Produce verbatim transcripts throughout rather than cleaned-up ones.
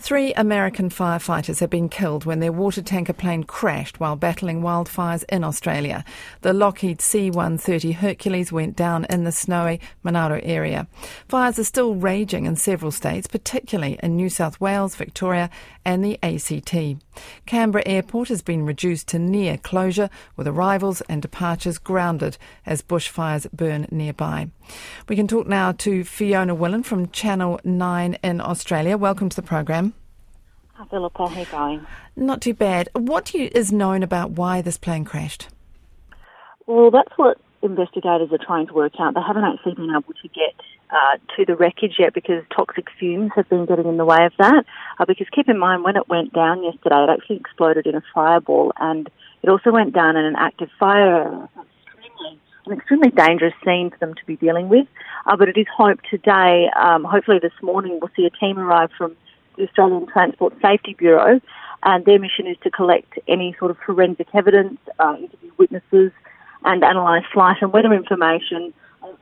Three American firefighters have been killed when their water tanker plane crashed while battling wildfires in Australia. The Lockheed C one thirty Hercules went down in the snowy Monaro area. Fires are still raging in several states, particularly in New South Wales, Victoria and the A C T. Canberra Airport has been reduced to near closure, with arrivals and departures grounded as bushfires burn nearby. We can talk now to Fiona Willan from Channel nine in Australia. Welcome to the program. Hi Philippa, how are you going? Not too bad. What do you, is known about why this plane crashed? Well, that's what investigators are trying to work out. They haven't actually been able to get uh, to the wreckage yet because toxic fumes have been getting in the way of that. Uh, because keep in mind, when it went down yesterday, it actually exploded in a fireball, and it also went down in an active fire. An extremely dangerous scene for them to be dealing with. Uh, but it is hoped today, um, hopefully this morning, we'll see a team arrive from the Australian Transport Safety Bureau, and their mission is to collect any sort of forensic evidence, uh, interview witnesses, and analyse flight and weather information.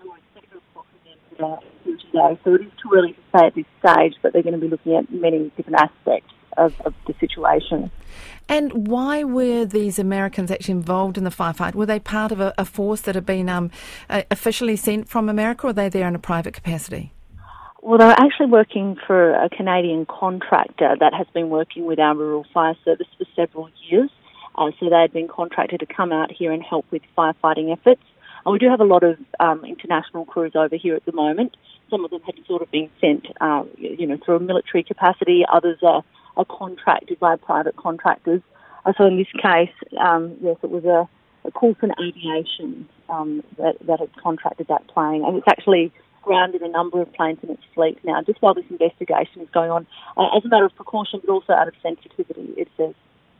Today. So it is too early to say at this stage, but they're going to be looking at many different aspects of, of the situation. And why were these Americans actually involved in the firefight? Were they part of a, a force that had been um, uh, officially sent from America, or were they there in a private capacity? Well, they were actually working for a Canadian contractor that has been working with our Rural Fire Service for several years. Uh, so they had been contracted to come out here and help with firefighting efforts. And we do have a lot of um, international crews over here at the moment. Some of them had sort of been sent, uh, you know, through a military capacity. Others are, are contracted by private contractors. Uh, so in this case, um, yes, it was a, a Coulson Aviation um, that, that had contracted that plane. And it's actually grounded a number of planes in its fleet now, just while this investigation is going on, uh, as a matter of precaution, but also out of sensitivity, it says.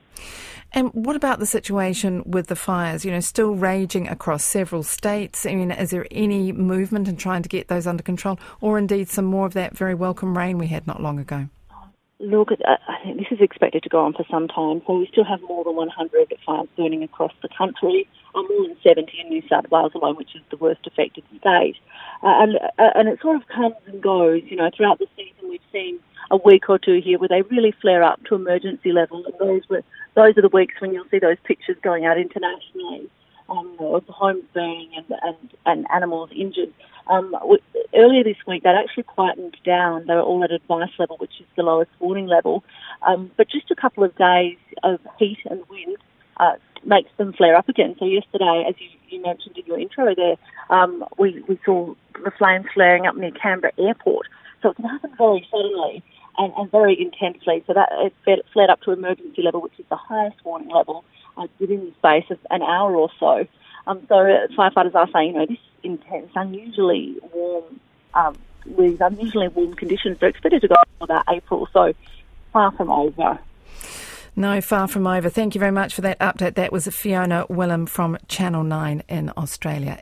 And what about the situation with the fires, you know, still raging across several states? I mean, is there any movement in trying to get those under control, or indeed some more of that very welcome rain we had not long ago? Look, I think this is expected to go on for some time. So we still have more than one hundred fires burning across the country, or more than seventy in New South Wales alone, which is the worst affected state. Uh, and uh, and it sort of comes and goes. You know, throughout the season we've seen a week or two here where they really flare up to emergency level, and those were those are the weeks when you'll see those pictures going out internationally um, of the homes burning and, and, and animals injured. Um, earlier this week, that actually quietened down. They were all at advice level, which is the lowest warning level. Um, but just a couple of days of heat and wind uh, makes them flare up again. So yesterday, as you, you mentioned in your intro there, um, we, we saw the flames flaring up near Canberra Airport. So it can happen very suddenly and, and very intensely. So that it flared, flared up to emergency level, which is the highest warning level, uh, within the space of an hour or so. Um, so firefighters are saying, you know, this intense, unusually warm, um, with unusually warm conditions, they're expected to go on about April, so far from over. No, far from over. Thank you very much for that update. That was Fiona Willan from Channel nine in Australia.